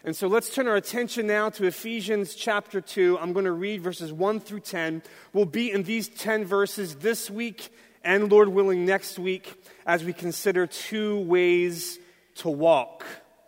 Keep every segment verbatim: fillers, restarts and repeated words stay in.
And so let's turn our attention now to Ephesians chapter two. I'm going to read verses one through ten. We'll be in these ten verses this week and, Lord willing, next week as we consider two ways to walk.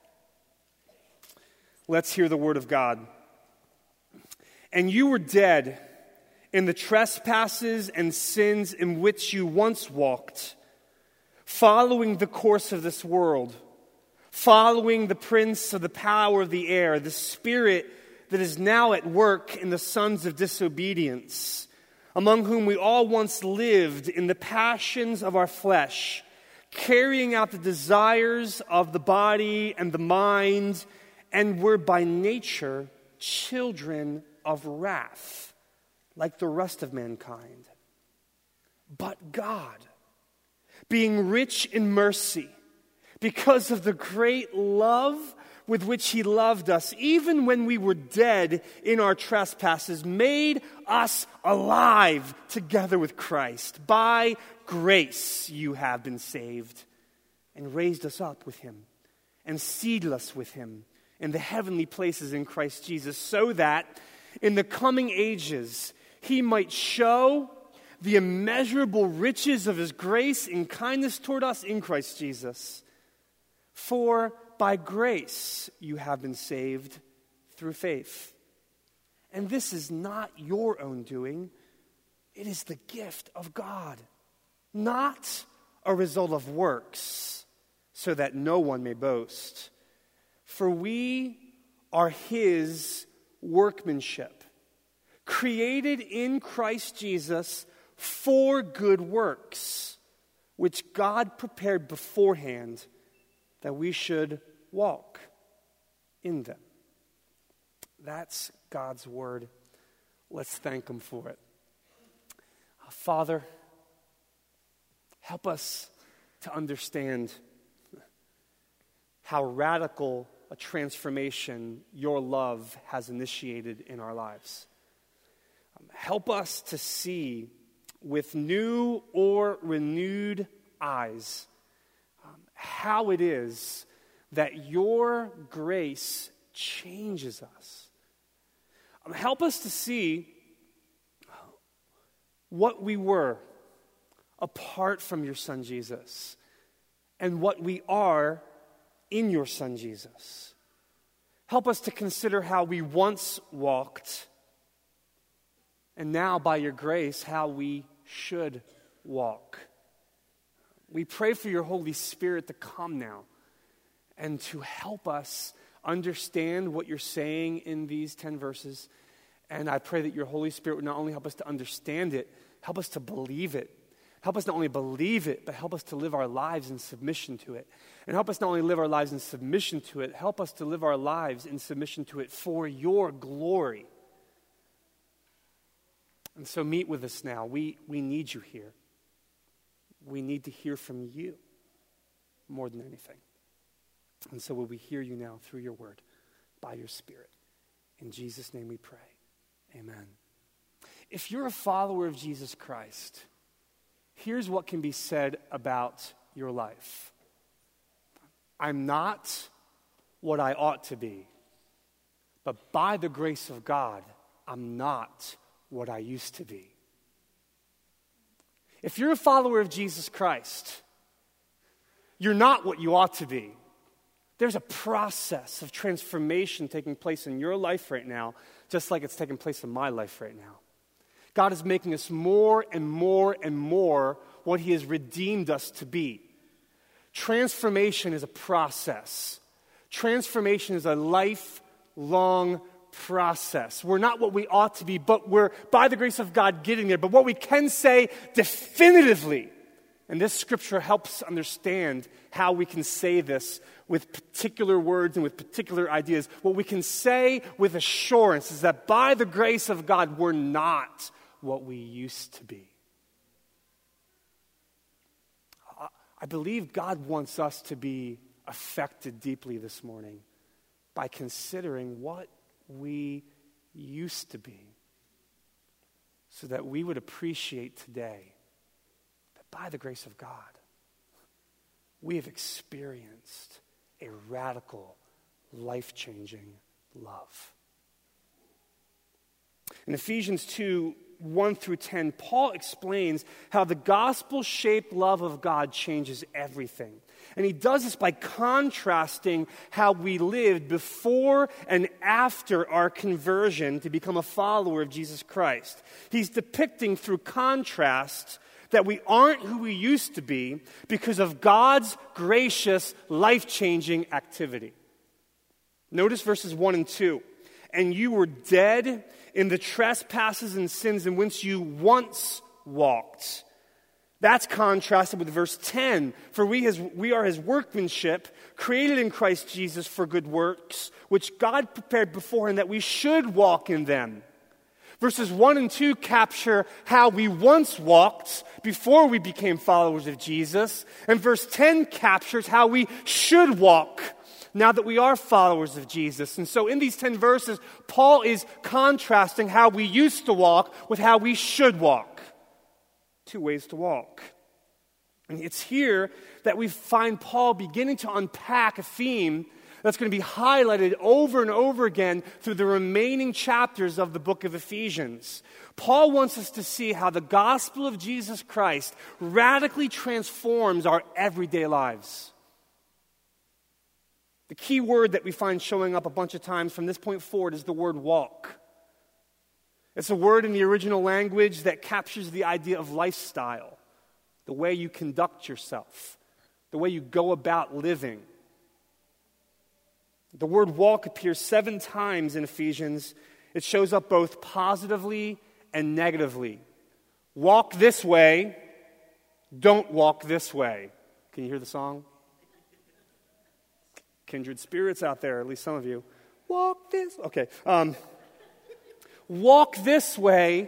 Let's hear the word of God. And you were dead in the trespasses and sins in which you once walked, following the course of this world, following the prince of the power of the air, the spirit that is now at work in the sons of disobedience, among whom we all once lived in the passions of our flesh, carrying out the desires of the body and the mind, and were by nature children of wrath, like the rest of mankind. But God, being rich in mercy, because of the great love with which He loved us, even when we were dead in our trespasses, made us alive together with Christ. By grace you have been saved, and raised us up with Him, and seated us with Him in the heavenly places in Christ Jesus, so that in the coming ages He might show the immeasurable riches of His grace and kindness toward us in Christ Jesus. For by grace you have been saved through faith. And this is not your own doing. It is the gift of God, not a result of works, so that no one may boast. For we are His workmanship, created in Christ Jesus for good works, which God prepared beforehand that we should walk in them. That's God's word. Let's thank Him for it. Uh, Father, help us to understand how radical a transformation your love has initiated in our lives. Um, help us to see with new or renewed eyes um, how it is that your grace changes us. Um, help us to see what we were apart from your Son Jesus and what we are in your Son Jesus. Help us to consider how we once walked, and now by your grace, how we should walk. We pray for your Holy Spirit to come now and to help us understand what you're saying in these ten verses. And I pray that your Holy Spirit would not only help us to understand it, help us to believe it. Help us not only believe it, but help us to live our lives in submission to it. And help us not only live our lives in submission to it, help us to live our lives in submission to it for your glory. And so meet with us now. We, we need you here. We need to hear from you more than anything. And so will we hear you now through your word, by your Spirit. In Jesus' name we pray. Amen. If you're a follower of Jesus Christ, here's what can be said about your life. I'm not what I ought to be, but by the grace of God, I'm not what I used to be. If you're a follower of Jesus Christ, you're not what you ought to be. There's a process of transformation taking place in your life right now, just like it's taking place in my life right now. God is making us more and more and more what He has redeemed us to be. Transformation is a process. Transformation is a lifelong process. We're not what we ought to be, but we're, by the grace of God, getting there. But what we can say definitively, and this scripture helps understand how we can say this with particular words and with particular ideas. What we can say with assurance is that by the grace of God, we're not what we used to be. I believe God wants us to be affected deeply this morning by considering what we used to be, so that we would appreciate today that by the grace of God, we have experienced a radical life-changing love. In Ephesians two, one through ten, Paul explains how the gospel-shaped love of God changes everything. And he does this by contrasting how we lived before and after our conversion to become a follower of Jesus Christ. He's depicting through contrast that we aren't who we used to be because of God's gracious, life-changing activity. Notice verses one and two. And you were dead in the trespasses and sins in which you once walked. That's contrasted with verse ten. For we, his, we are his workmanship, created in Christ Jesus for good works, which God prepared beforehand that we should walk in them. Verses one and two capture how we once walked before we became followers of Jesus. And verse ten captures how we should walk now that we are followers of Jesus. And so in these ten verses, Paul is contrasting how we used to walk with how we should walk. Two ways to walk. And it's here that we find Paul beginning to unpack a theme that's going to be highlighted over and over again through the remaining chapters of the book of Ephesians. Paul wants us to see how the gospel of Jesus Christ radically transforms our everyday lives. The key word that we find showing up a bunch of times from this point forward is the word walk. It's a word in the original language that captures the idea of lifestyle, the way you conduct yourself, the way you go about living. The word walk appears seven times in Ephesians. It shows up both positively and negatively. Walk this way, don't walk this way. Can you hear the song? Kindred spirits out there, at least some of you. Walk this, okay. Um, walk this way,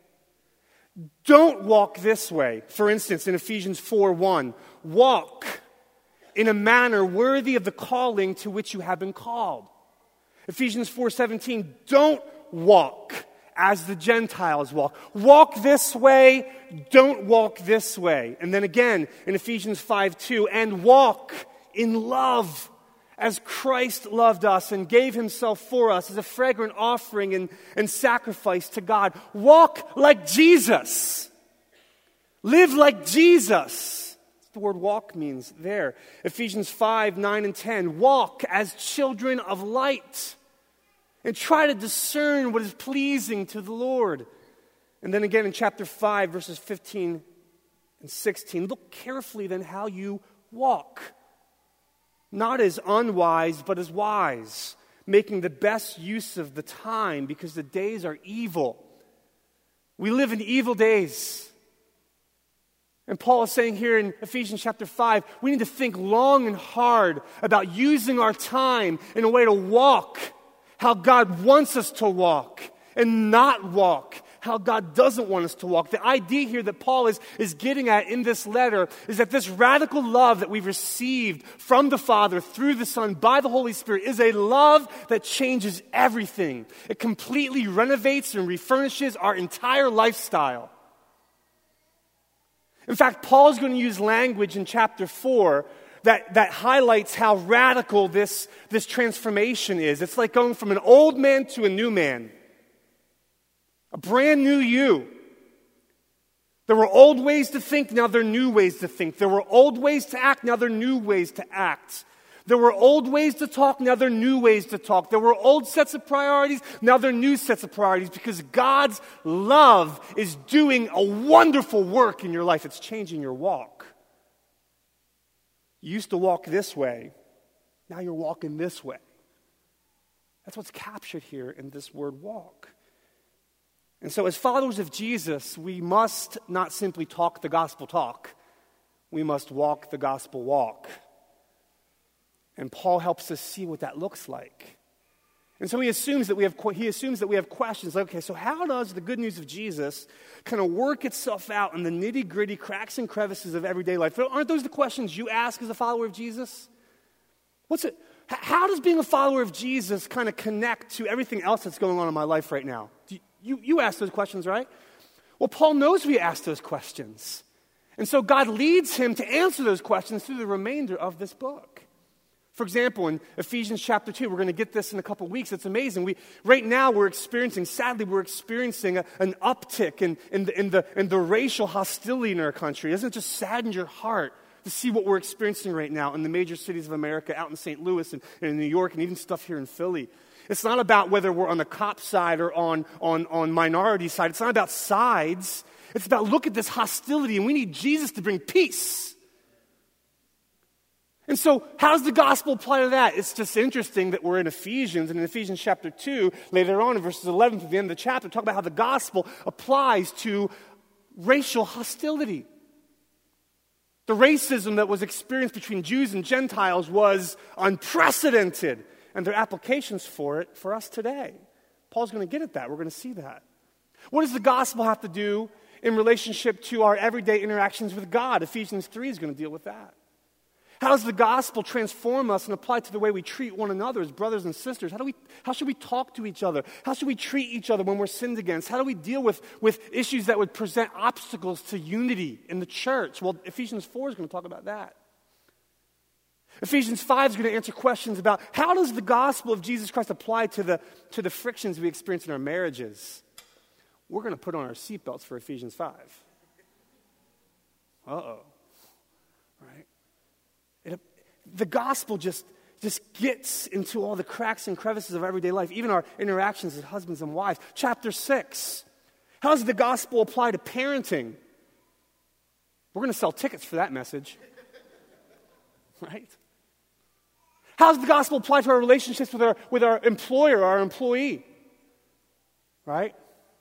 don't walk this way. For instance, in Ephesians four one, walk in a manner worthy of the calling to which you have been called. Ephesians four seventeen, don't walk as the Gentiles walk. Walk this way, don't walk this way. And then again in Ephesians five two, and walk in love as Christ loved us and gave himself for us as a fragrant offering and, and sacrifice to God. Walk like Jesus. Live like Jesus. That's what the word walk means there. Ephesians five, nine, and ten. Walk as children of light and try to discern what is pleasing to the Lord. And then again in chapter five, verses fifteen and sixteen. Look carefully then how you walk. Not as unwise, but as wise, making the best use of the time because the days are evil. We live in evil days. And Paul is saying here in Ephesians chapter five, we need to think long and hard about using our time in a way to walk how God wants us to walk and not walk how God doesn't want us to walk. The idea here that Paul is, is getting at in this letter is that this radical love that we've received from the Father through the Son by the Holy Spirit is a love that changes everything. It completely renovates and refurnishes our entire lifestyle. In fact, Paul is going to use language in chapter four that, that highlights how radical this, this transformation is. It's like going from an old man to a new man. A brand new you. There were old ways to think, now there are new ways to think. There were old ways to act, now there are new ways to act. There were old ways to talk, now there are new ways to talk. There were old sets of priorities, now there are new sets of priorities because God's love is doing a wonderful work in your life. It's changing your walk. You used to walk this way, now you're walking this way. That's what's captured here in this word walk. And so as followers of Jesus, we must not simply talk the gospel talk. We must walk the gospel walk. And Paul helps us see what that looks like. And so he assumes that we have he assumes that we have questions like, okay, so how does the good news of Jesus kind of work itself out in the nitty-gritty cracks and crevices of everyday life? Aren't those the questions you ask as a follower of Jesus? What's it? How does being a follower of Jesus kind of connect to everything else that's going on in my life right now? Do you, You, you ask those questions, right? Well, Paul knows we ask those questions. And so God leads him to answer those questions through the remainder of this book. For example, in Ephesians chapter two, we're going to get this in a couple weeks. It's amazing. We right now we're experiencing, sadly, we're experiencing a, an uptick in, in, the, in, the, in the racial hostility in our country. Doesn't it just sadden your heart to see what we're experiencing right now in the major cities of America, out in Saint Louis and, and in New York, and even stuff here in Philly? It's not about whether we're on the cop side or on, on, on minority side. It's not about sides. It's about, look at this hostility, and we need Jesus to bring peace. And so, how does the gospel apply to that? It's just interesting that we're in Ephesians, and in Ephesians chapter two, later on in verses eleven to the end of the chapter, talk about how the gospel applies to racial hostility. The racism that was experienced between Jews and Gentiles was unprecedented, and there are applications for it for us today. Paul's going to get at that. We're going to see that. What does the gospel have to do in relationship to our everyday interactions with God? Ephesians three is going to deal with that. How does the gospel transform us and apply to the way we treat one another as brothers and sisters? How do we, how should we talk to each other? How should we treat each other when we're sinned against? How do we deal with, with issues that would present obstacles to unity in the church? Well, Ephesians four is going to talk about that. Ephesians five is going to answer questions about how does the gospel of Jesus Christ apply to the, to the frictions we experience in our marriages? We're going to put on our seatbelts for Ephesians five. Uh-oh. Right? It, the gospel just, just gets into all the cracks and crevices of everyday life, even our interactions as husbands and wives. Chapter six. How does the gospel apply to parenting? We're going to sell tickets for that message. Right? How does the gospel apply to our relationships with our, with our employer, our employee? Right?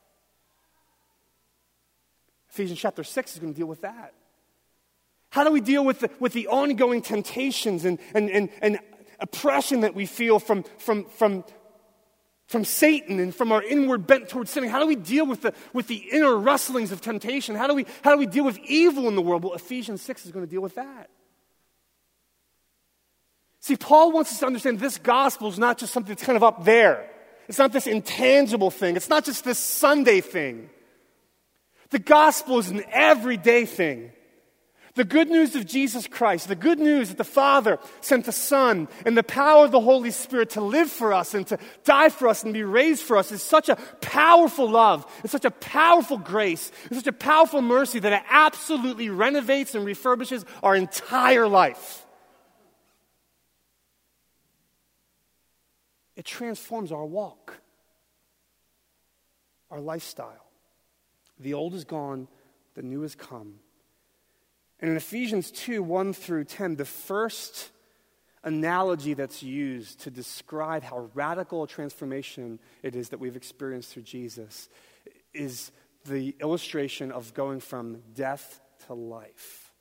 Ephesians chapter six is going to deal with that. How do we deal with the, with the ongoing temptations and, and, and, and oppression that we feel from, from, from, from Satan and from our inward bent towards sinning? How do we deal with the, with the inner wrestlings of temptation? How do we, how do we deal with evil in the world? Well, Ephesians six is going to deal with that. See, Paul wants us to understand this gospel is not just something that's kind of up there. It's not this intangible thing. It's not just this Sunday thing. The gospel is an everyday thing. The good news of Jesus Christ, the good news that the Father sent the Son and the power of the Holy Spirit to live for us and to die for us and be raised for us is such a powerful love. It's such a powerful grace. It's such a powerful mercy that it absolutely renovates and refurbishes our entire life. It transforms our walk, our lifestyle. The old is gone, the new has come. And in Ephesians two, one through ten, the first analogy that's used to describe how radical a transformation it is that we've experienced through Jesus is the illustration of going from death to life.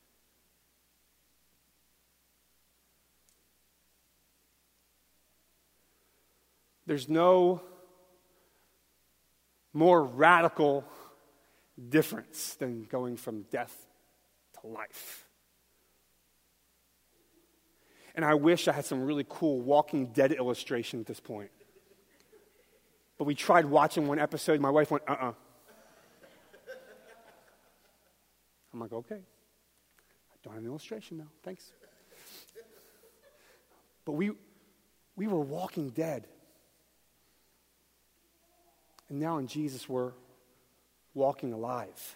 There's no more radical difference than going from death to life. And I wish I had some really cool Walking Dead illustration at this point. But we tried watching one episode. My wife went, uh-uh. I'm like, okay. I don't have an illustration now. Thanks. But we, we were walking dead. And now in Jesus, we're walking alive.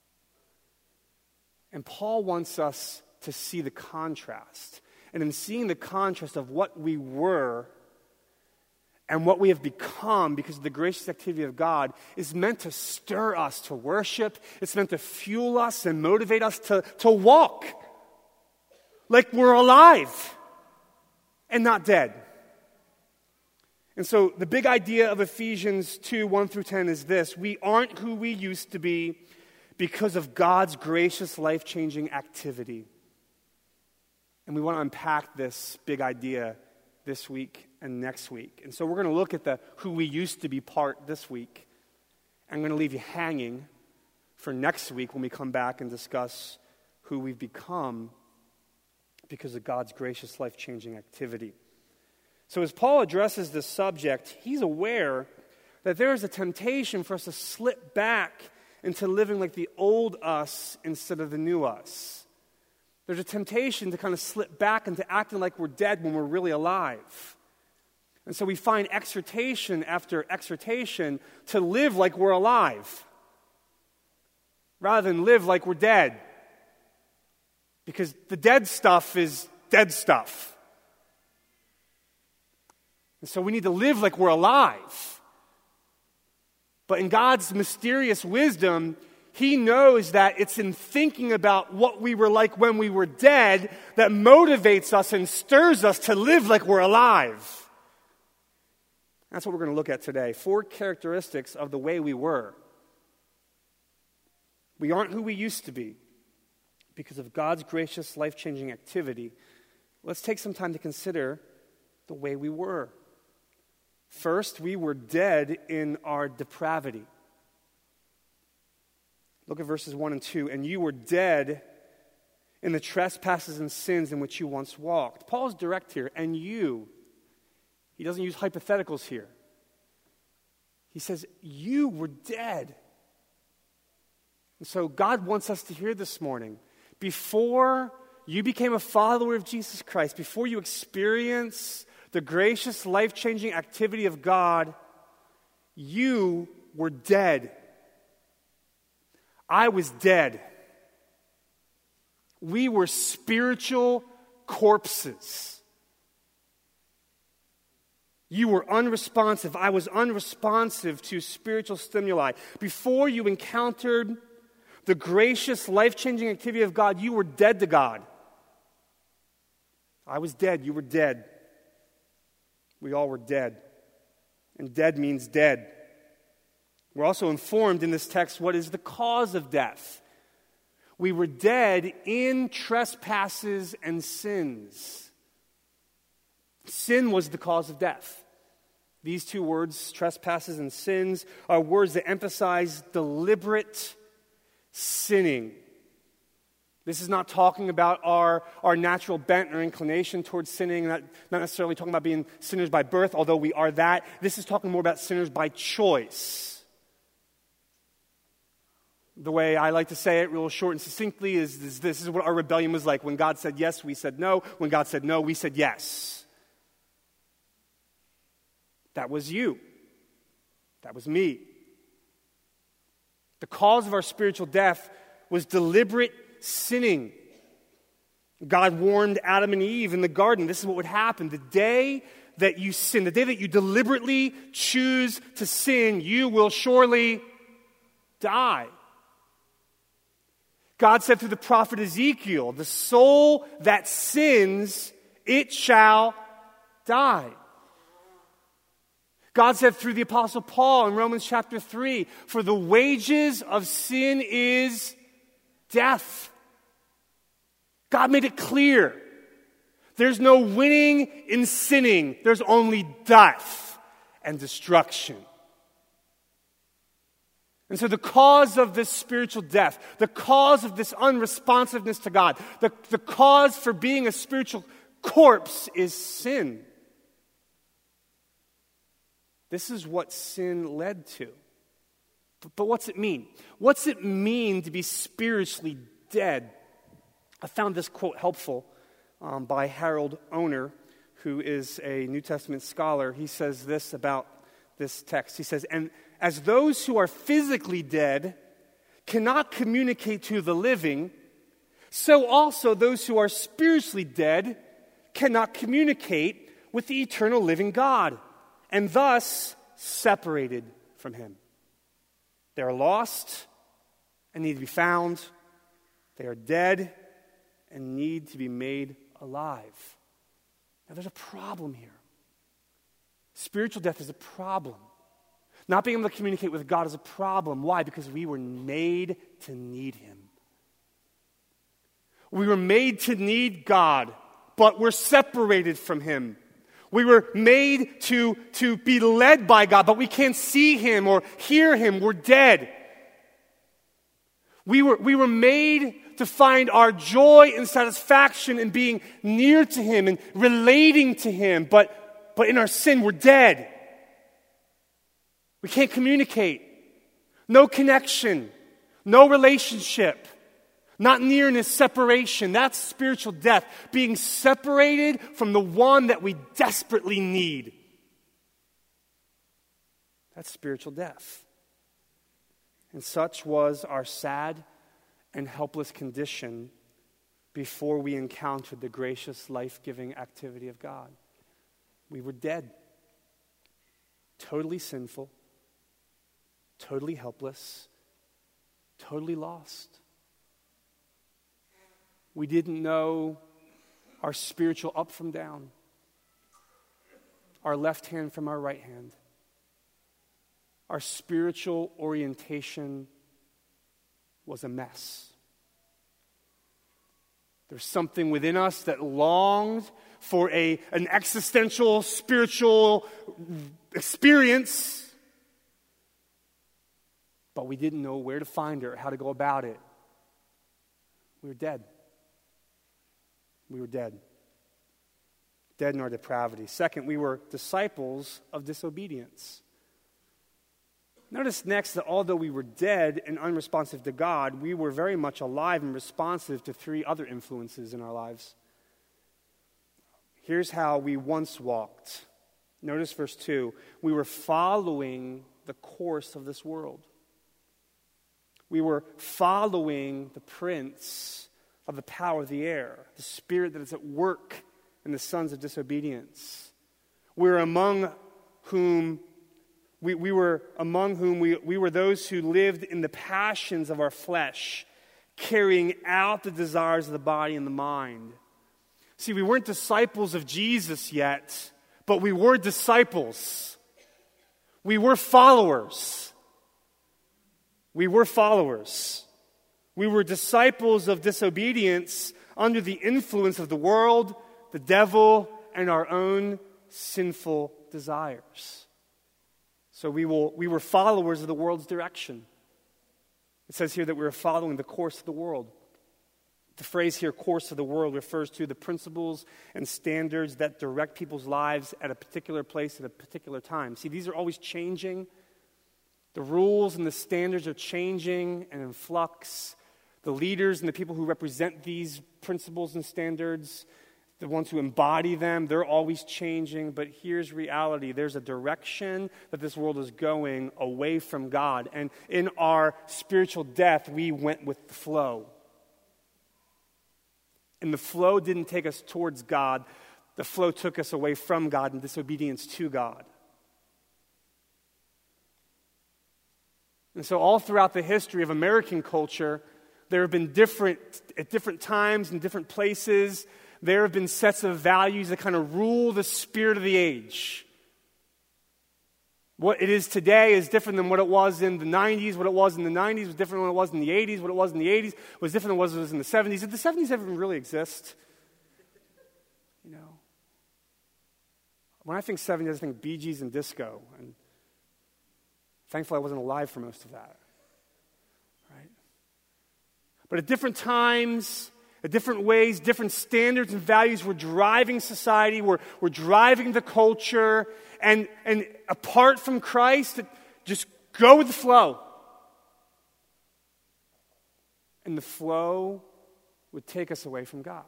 And Paul wants us to see the contrast. And in seeing the contrast of what we were and what we have become because of the gracious activity of God is meant to stir us to worship. It's meant to fuel us and motivate us to, to walk like we're alive and not dead. And so the big idea of Ephesians two, one through ten is this: we aren't who we used to be because of God's gracious, life-changing activity. And we want to unpack this big idea this week and next week. And so we're going to look at the who we used to be part this week. I'm going to leave you hanging for next week when we come back and discuss who we've become because of God's gracious, life-changing activity. So as Paul addresses this subject, he's aware that there is a temptation for us to slip back into living like the old us instead of the new us. There's a temptation to kind of slip back into acting like we're dead when we're really alive. And so we find exhortation after exhortation to live like we're alive rather than live like we're dead. Because the dead stuff is dead stuff. And so we need to live like we're alive. But in God's mysterious wisdom, He knows that it's in thinking about what we were like when we were dead that motivates us and stirs us to live like we're alive. That's what we're going to look at today. Four characteristics of the way we were. We aren't who we used to be because of God's gracious, life-changing activity. Let's take some time to consider the way we were. First, we were dead in our depravity. Look at verses one and two. And you were dead in the trespasses and sins in which you once walked. Paul's direct here. And you. He doesn't use hypotheticals here. He says, you were dead. And so God wants us to hear this morning. Before you became a follower of Jesus Christ, before you experience the gracious, life-changing activity of God, you were dead. I was dead. We were spiritual corpses. You were unresponsive. I was unresponsive to spiritual stimuli. Before you encountered the gracious, life-changing activity of God, you were dead to God. I was dead. You were dead. We all were dead. And dead means dead. We're also informed in this text what is the cause of death. We were dead in trespasses and sins. Sin was the cause of death. These two words, trespasses and sins, are words that emphasize deliberate sinning. This is not talking about our, our natural bent or inclination towards sinning, not, not necessarily talking about being sinners by birth, although we are that. This is talking more about sinners by choice. The way I like to say it real short and succinctly is, is this is what our rebellion was like. When God said yes, we said no. When God said no, we said yes. That was you. That was me. The cause of our spiritual death was deliberate sinning. God warned Adam and Eve in the garden, this is what would happen. The day that you sin, the day that you deliberately choose to sin, you will surely die. God said through the prophet Ezekiel, the soul that sins, it shall die. God said through the Apostle Paul in Romans chapter three, for the wages of sin is death. God made it clear. There's no winning in sinning. There's only death and destruction. And so the cause of this spiritual death, the cause of this unresponsiveness to God, the, the cause for being a spiritual corpse is sin. This is what sin led to. But, but what's it mean? What's it mean to be spiritually dead? I found this quote helpful um, by Harold Oner, who is a New Testament scholar. He says this about this text. He says, and as those who are physically dead cannot communicate to the living, so also those who are spiritually dead cannot communicate with the eternal living God, and thus separated from Him. They are lost and need to be found. They are dead and need to be made alive. Now there's a problem here. Spiritual death is a problem. Not being able to communicate with God is a problem. Why? Because we were made to need Him. We were made to need God, but we're separated from Him. We were made to, to be led by God, but we can't see Him or hear Him. We're dead. We were, we were made to find our joy and satisfaction in being near to Him and relating to Him, but, but in our sin, we're dead. We can't communicate. No connection. No relationship. Not nearness, separation. That's spiritual death. Being separated from the one that we desperately need. That's spiritual death. And such was our sad and helpless condition before we encountered the gracious, life-giving activity of God. We were dead. Totally sinful. Totally helpless. Totally lost. We didn't know our spiritual up from down, our left hand from our right hand. Our spiritual orientation was a mess. There's something within us that longed for a, an existential spiritual experience, but we didn't know where to find her, how to go about it. We were dead. We were dead. Dead in our depravity. Second, we were disciples of disobedience. Notice next that although we were dead and unresponsive to God, we were very much alive and responsive to three other influences in our lives. Here's how we once walked. Notice verse two. We were following the course of this world. We were following the prince of the power of the air, the spirit that is at work in the sons of disobedience. We were among whom we, we were among whom we, we were those who lived in the passions of our flesh, carrying out the desires of the body and the mind. See, we weren't disciples of Jesus yet, but we were disciples. We were followers. We were followers. We were disciples of disobedience under the influence of the world, the devil, and our own sinful desires. So we will, we were followers of the world's direction. It says here that we were following the course of the world. The phrase here, course of the world, refers to the principles and standards that direct people's lives at a particular place at a particular time. See, these are always changing. The rules and the standards are changing and in flux. The leaders and the people who represent these principles and standards, the ones who embody them, they're always changing. But here's reality. There's a direction that this world is going away from God. And in our spiritual death, we went with the flow. And the flow didn't take us towards God. The flow took us away from God in disobedience to God. And so all throughout the history of American culture, there have been different, at different times and different places, there have been sets of values that kind of rule the spirit of the age. What it is today is different than what it was in the nineties. What it was in the nineties was different than what it was in the eighties. What it was in the eighties was different than what it was in the seventies. Did the seventies ever really exist? You know, when I think seventies, I think Bee Gees and disco. And thankfully, I wasn't alive for most of that. Right? But at different times, at different ways, different standards and values were driving society, were, were driving the culture. And, and apart from Christ, just go with the flow. And the flow would take us away from God.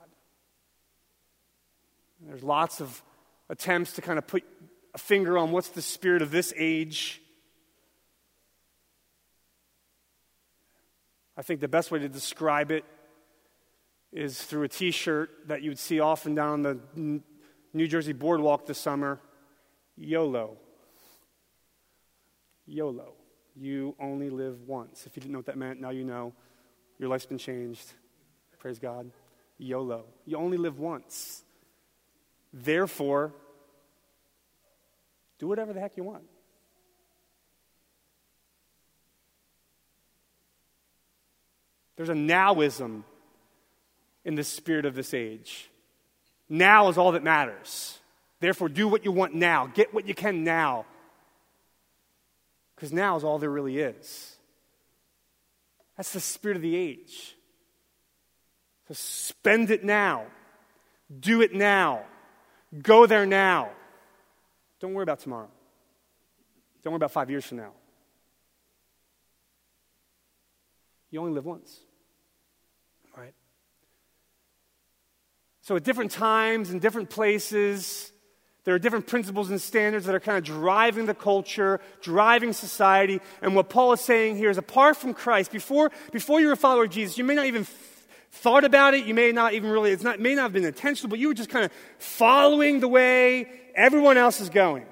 And there's lots of attempts to kind of put a finger on what's the spirit of this age. I think the best way to describe it is through a t-shirt that you would see often down on the New Jersey boardwalk this summer. YOLO. YOLO. You only live once. If you didn't know what that meant, now you know. Your life's been changed. Praise God. YOLO. You only live once. Therefore, do whatever the heck you want. There's a nowism in the spirit of this age. Now is all that matters. Therefore, do what you want now. Get what you can now. Because now is all there really is. That's the spirit of the age. So spend it now. Do it now. Go there now. Don't worry about tomorrow. Don't worry about five years from now. You only live once. right? So at different times and different places, there are different principles and standards that are kind of driving the culture, driving society. And what Paul is saying here is, apart from Christ, before, before you were a follower of Jesus, you may not even f- thought about it. You may not even really, it's not, may not have been intentional, but you were just kind of following the way everyone else is going.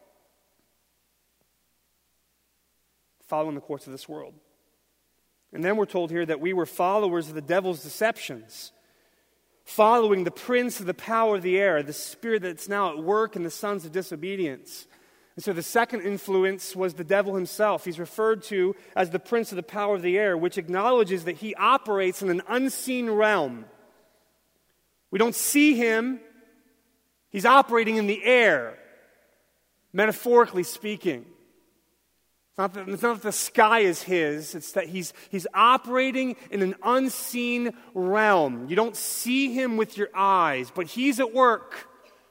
Following the course of this world. And then we're told here that we were followers of the devil's deceptions, following the prince of the power of the air, the spirit that's now at work in the sons of disobedience. And so the second influence was the devil himself. He's referred to as the prince of the power of the air, which acknowledges that he operates in an unseen realm. We don't see him. He's operating in the air, metaphorically speaking. It's not, that, it's not that the sky is his, it's that he's, he's operating in an unseen realm. You don't see him with your eyes, but he's at work.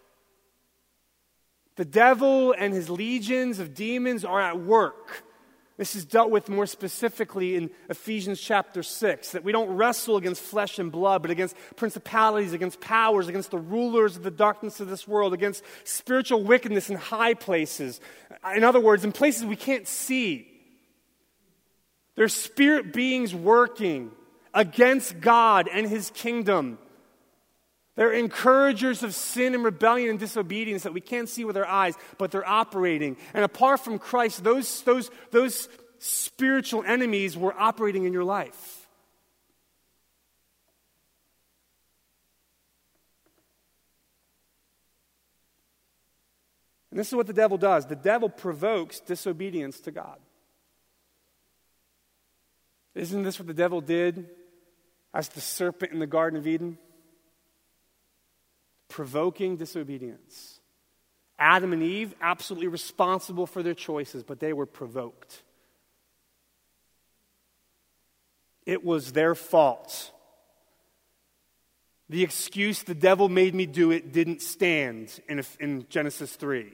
The devil and his legions of demons are at work. This is dealt with more specifically in Ephesians chapter six, that we don't wrestle against flesh and blood, but against principalities, against powers, against the rulers of the darkness of this world, against spiritual wickedness in high places. In other words, in places we can't see. There's spirit beings working against God and his kingdom. They're encouragers of sin and rebellion and disobedience that we can't see with our eyes, but they're operating. And apart from Christ, those, those, those spiritual enemies were operating in your life. And this is what the devil does. The devil provokes disobedience to God. Isn't this what the devil did as the serpent in the Garden of Eden? Provoking disobedience. Adam and Eve, absolutely responsible for their choices, but they were provoked. It was their fault. The excuse, the devil made me do it, didn't stand in, in Genesis three.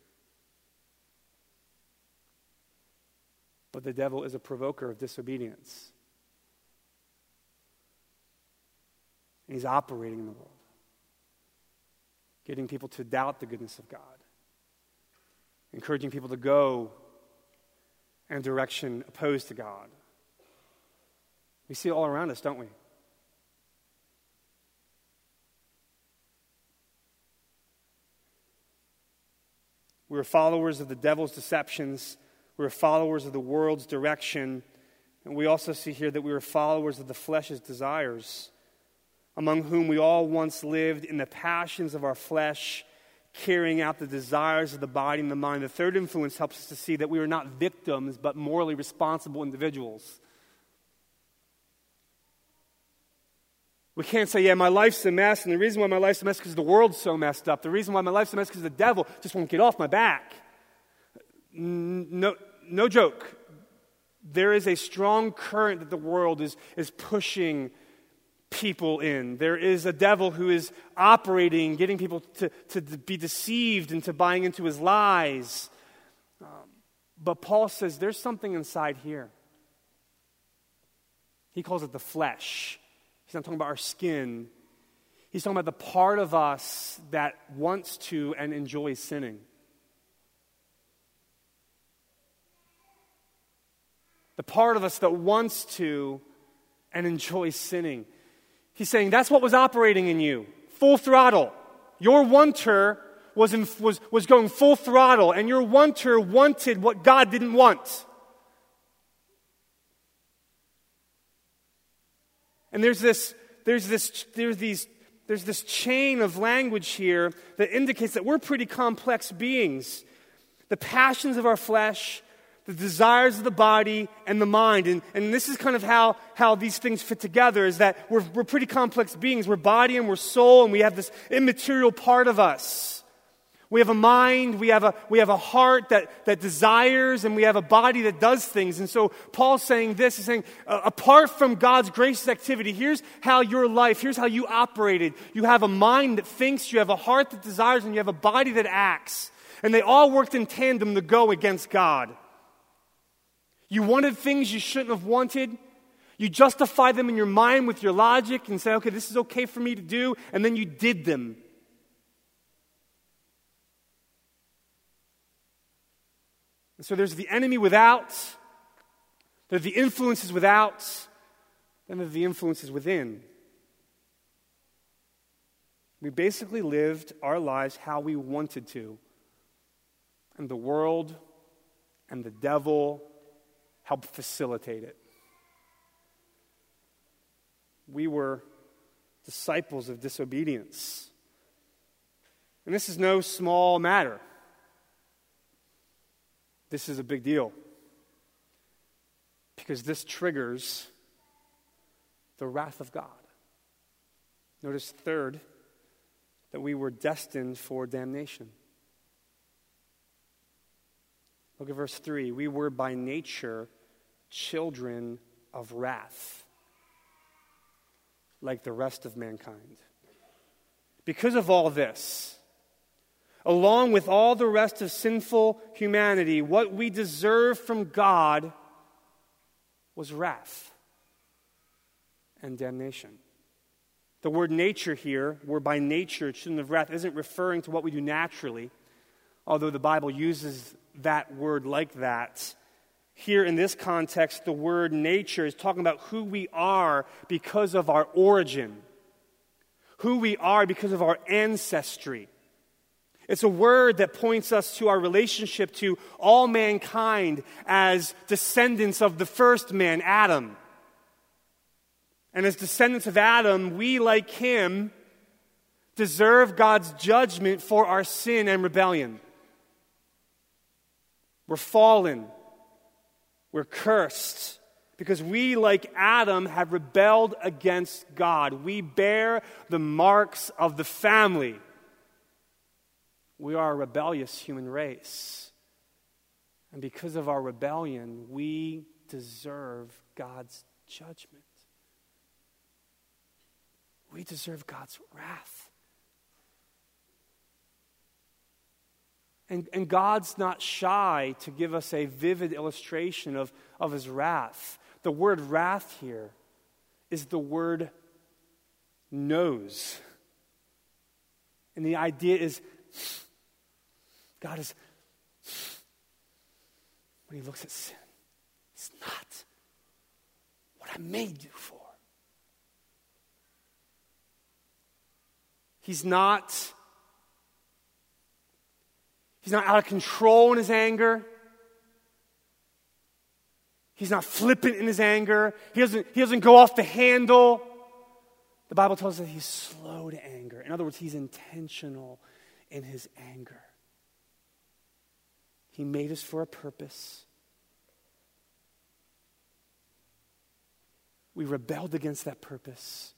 But the devil is a provoker of disobedience. And he's operating in the world, getting people to doubt the goodness of God, encouraging people to go in a direction opposed to God. We see it all around us, don't we? We are followers of the devil's deceptions. We are followers of the world's direction. And we also see here that we are followers of the flesh's desires, among whom we all once lived in the passions of our flesh, carrying out the desires of the body and the mind. The third influence helps us to see that we are not victims, but morally responsible individuals. We can't say, yeah, my life's a mess, and the reason why my life's a mess is because the world's so messed up. The reason why my life's a mess is because the devil just won't get off my back. No, no joke. There is a strong current that the world is, is pushing people in. There is a devil who is operating, getting people to, to be deceived into buying into his lies. Um, but Paul says there's something inside here. He calls it the flesh. He's not talking about our skin. He's talking about the part of us that wants to and enjoys sinning. The part of us that wants to and enjoys sinning. He's saying that's what was operating in you, full throttle. Your wanter was, in, was, was going full throttle, and your wanter wanted what God didn't want. And there's this, there's this, there's these, there's this chain of language here that indicates that we're pretty complex beings. The passions of our flesh, the desires of the body and the mind. And, and this is kind of how, how these things fit together, is that we're, we're pretty complex beings. We're body and we're soul, and we have this immaterial part of us. We have a mind, we have a, we have a heart that, that desires, and we have a body that does things. And so Paul's saying this, he's saying, uh, apart from God's gracious activity, here's how your life, here's how you operated. You have a mind that thinks, you have a heart that desires, and you have a body that acts. And they all worked in tandem to go against God. You wanted things you shouldn't have wanted. You justify them in your mind with your logic and say, okay, this is okay for me to do, and then you did them. And so there's the enemy without, there's the influences without, then there's the influences within. We basically lived our lives how we wanted to. And the world and the devil helped facilitate it. We were disciples of disobedience. And this is no small matter. This is a big deal. Because this triggers the wrath of God. Notice third, that we were destined for damnation. Look at verse three. We were by nature children of wrath, like the rest of mankind. Because of all this, along with all the rest of sinful humanity, what we deserve from God was wrath and damnation. The word nature here, we're by nature children of wrath, isn't referring to what we do naturally, although the Bible uses that word like that. Here in this context, the word nature is talking about who we are because of our origin, who we are because of our ancestry. It's a word that points us to our relationship to all mankind as descendants of the first man, Adam. And as descendants of Adam, we, like him, deserve God's judgment for our sin and rebellion. We're fallen. We're cursed. Because we, like Adam, have rebelled against God. We bear the marks of the family. We are a rebellious human race. And because of our rebellion, we deserve God's judgment. We deserve God's wrath. And, and God's not shy to give us a vivid illustration of, of his wrath. The word wrath here is the word knows. And the idea is, God is, when he looks at sin, it's not what I made you for. He's not, he's not out of control in his anger. He's not flippant in his anger. He doesn't, he doesn't go off the handle. The Bible tells us that he's slow to anger. In other words, he's intentional in his anger. He made us for a purpose. We rebelled against that purpose.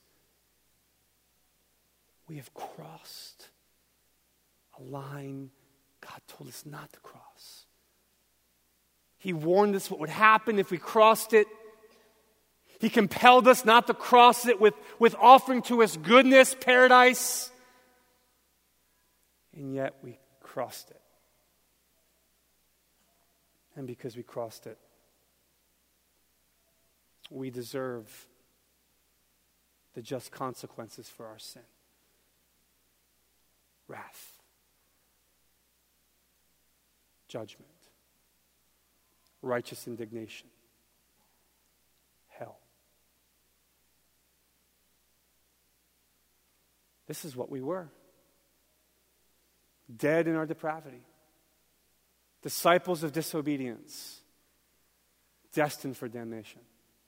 We have crossed a line God told us not to cross. He warned us what would happen if we crossed it. He compelled us not to cross it with, with offering to us goodness, paradise. And yet we crossed it. And because we crossed it, we deserve the just consequences for our sin. Wrath, judgment, righteous indignation, hell. This is what we were. Dead in our depravity. Disciples of disobedience. Destined for damnation.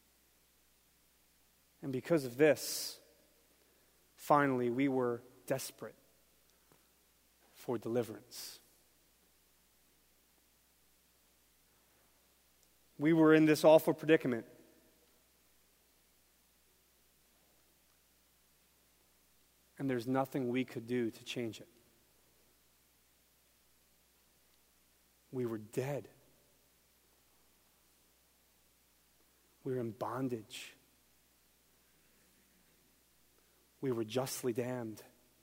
And because of this, finally, we were desperate for deliverance. We were in this awful predicament. And there's nothing we could do to change it. We were dead. We were in bondage. We were justly damned.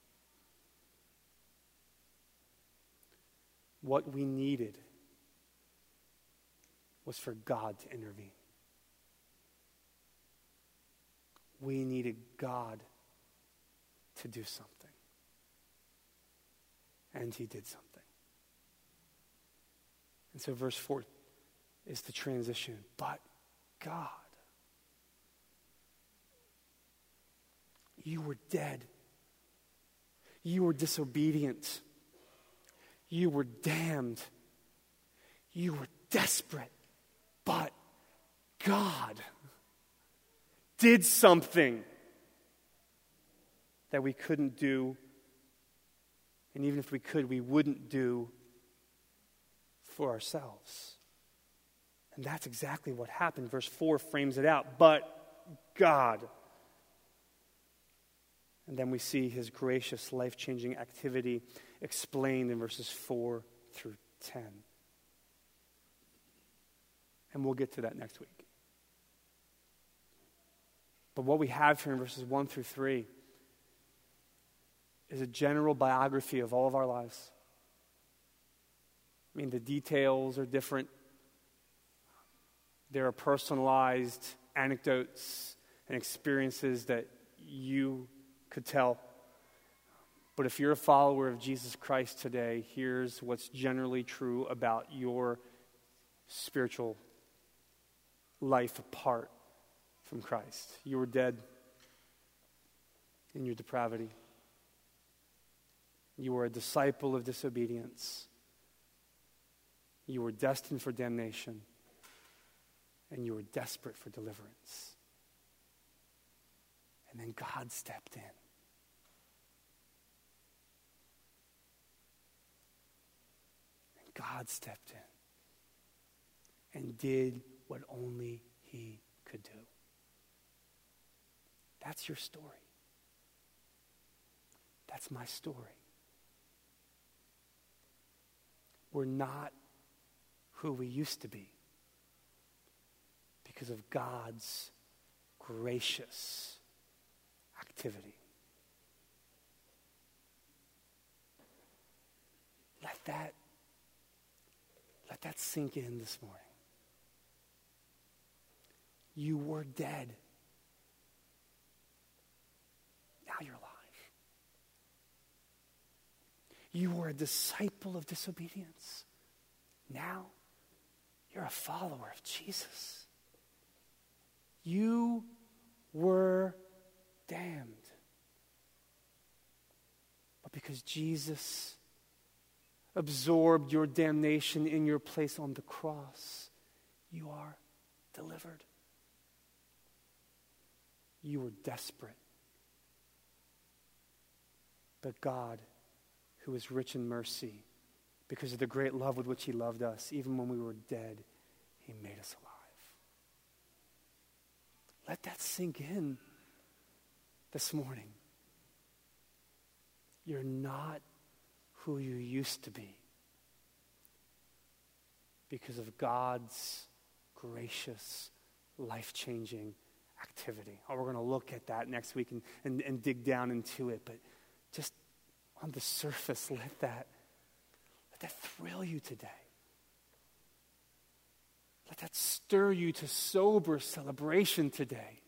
What we needed was for God to intervene. we needed God to do something. And he did something. And so verse four is the transition. But God, you were dead. You were disobedient. You were damned. You were desperate. But God did something that we couldn't do. And even if we could, we wouldn't do for ourselves. And that's exactly what happened. Verse four frames it out. But God. And then we see his gracious, life-changing activity explained in verses four through ten. And we'll get to that next week. But what we have here in verses one through three is a general biography of all of our lives. I mean, the details are different. There are personalized anecdotes and experiences that you could tell. But if you're a follower of Jesus Christ today, here's what's generally true about your spiritual life apart from Christ. You were dead in your depravity. You were a disciple of disobedience. You were destined for damnation. And you were desperate for deliverance. And then God stepped in. And God stepped in and did what only he could do. That's your story. That's my story. We're not who we used to be because of God's gracious activity. Let that, let that sink in this morning. You were dead. Now you're alive. You were a disciple of disobedience. Now you're a follower of Jesus. You were damned. But because Jesus absorbed your damnation in your place on the cross, you are delivered. You were desperate. But God, who is rich in mercy, because of the great love with which he loved us, even when we were dead, he made us alive. Let that sink in this morning. You're not who you used to be because of God's gracious, life-changing activity. Oh, we're going to look at that next week and, and, and dig down into it, but just on the surface, let that, let that thrill you today. Let that stir you to sober celebration today.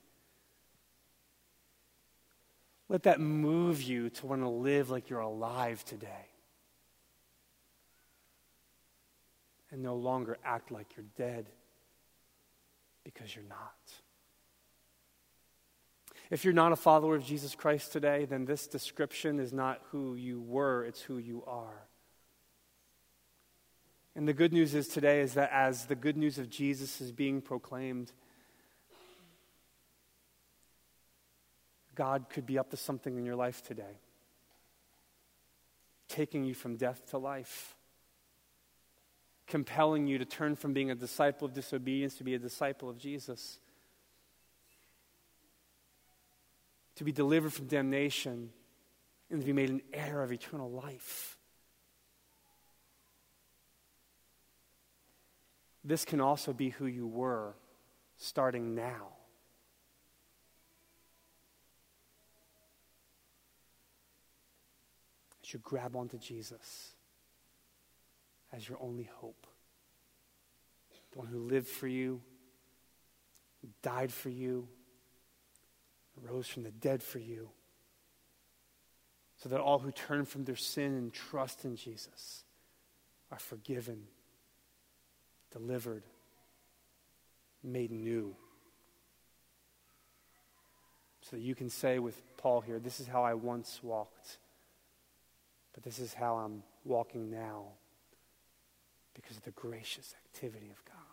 Let that move you to want to live like you're alive today. And no longer act like you're dead, because you're not. If you're not a follower of Jesus Christ today, then this description is not who you were, it's who you are. And the good news is today is that as the good news of Jesus is being proclaimed, God could be up to something in your life today, taking you from death to life, compelling you to turn from being a disciple of disobedience to be a disciple of Jesus, to be delivered from damnation and to be made an heir of eternal life. This can also be who you were starting now. As you grab onto Jesus as your only hope, the one who lived for you, died for you, rose from the dead for you, so that all who turn from their sin and trust in Jesus are forgiven, delivered, made new. So that you can say with Paul here, this is how I once walked, but this is how I'm walking now because of the gracious activity of God.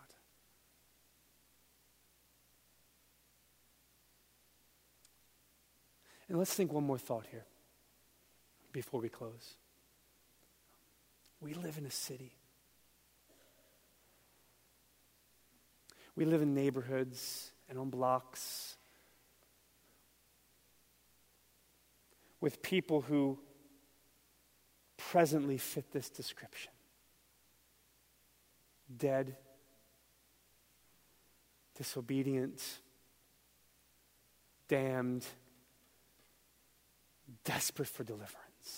And let's think one more thought here before we close. We live in a city. We live in neighborhoods and on blocks with people who presently fit this description. Dead, disobedient, damned, desperate for deliverance.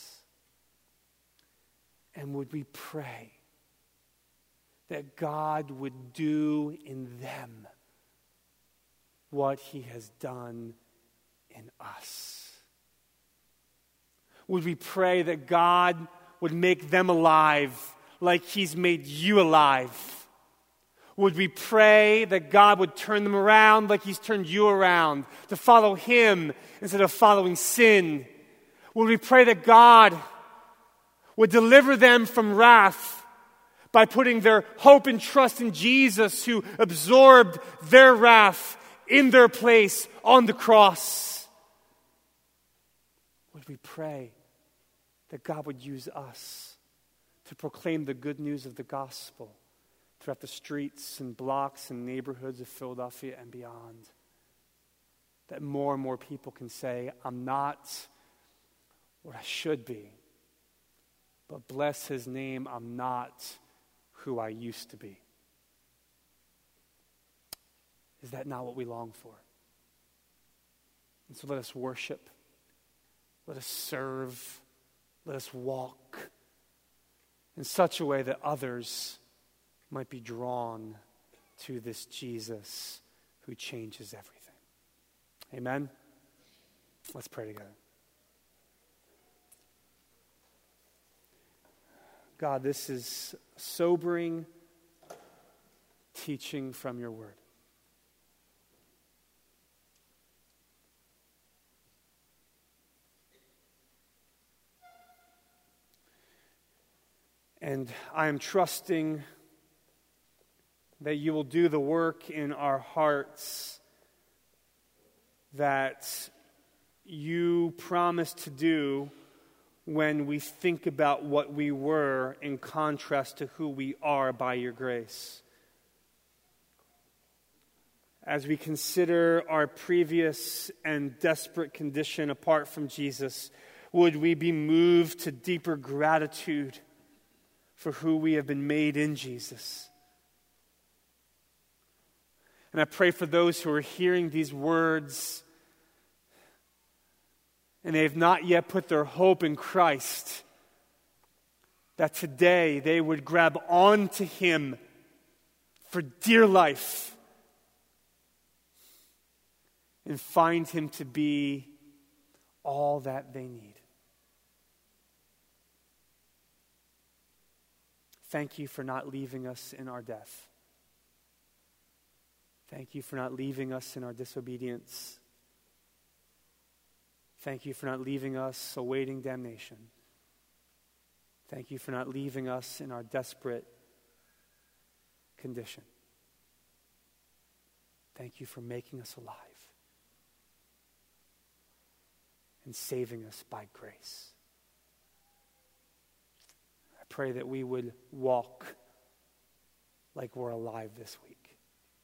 And would we pray that God would do in them what he has done in us? Would we pray that God would make them alive like he's made you alive? Would we pray that God would turn them around like he's turned you around, to follow him instead of following sin? Would we pray that God would deliver them from wrath by putting their hope and trust in Jesus, who absorbed their wrath in their place on the cross? Would we pray that God would use us to proclaim the good news of the gospel throughout the streets and blocks and neighborhoods of Philadelphia and beyond? That more and more people can say, I'm not what I should be, but bless his name, I'm not who I used to be. Is that not what we long for? And so let us worship, let us serve, let us walk in such a way that others might be drawn to this Jesus who changes everything. Amen? Let's pray together. God, this is sobering teaching from your word. And I am trusting that you will do the work in our hearts that you promised to do when we think about what we were in contrast to who we are by your grace. As we consider our previous and desperate condition apart from Jesus, would we be moved to deeper gratitude for who we have been made in Jesus? And I pray for those who are hearing these words and they have not yet put their hope in Christ, that today they would grab on to him for dear life and find him to be all that they need. Thank you for not leaving us in our death. Thank you for not leaving us in our disobedience. Thank you for not leaving us awaiting damnation. Thank you for not leaving us in our desperate condition. Thank you for making us alive and saving us by grace. I pray that we would walk like we're alive this week.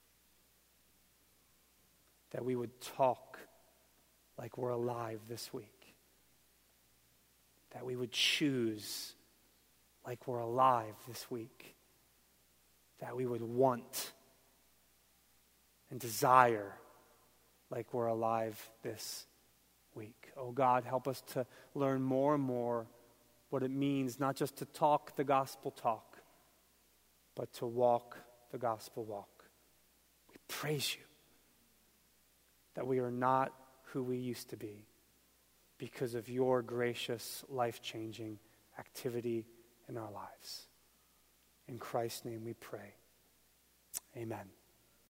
That we would talk like we're alive this week. That we would choose like we're alive this week. That we would want and desire like we're alive this week. Oh God, help us to learn more and more what it means not just to talk the gospel talk, but to walk the gospel walk. We praise you that we are not who we used to be because of your gracious, life-changing activity in our lives. In Christ's name we pray. Amen.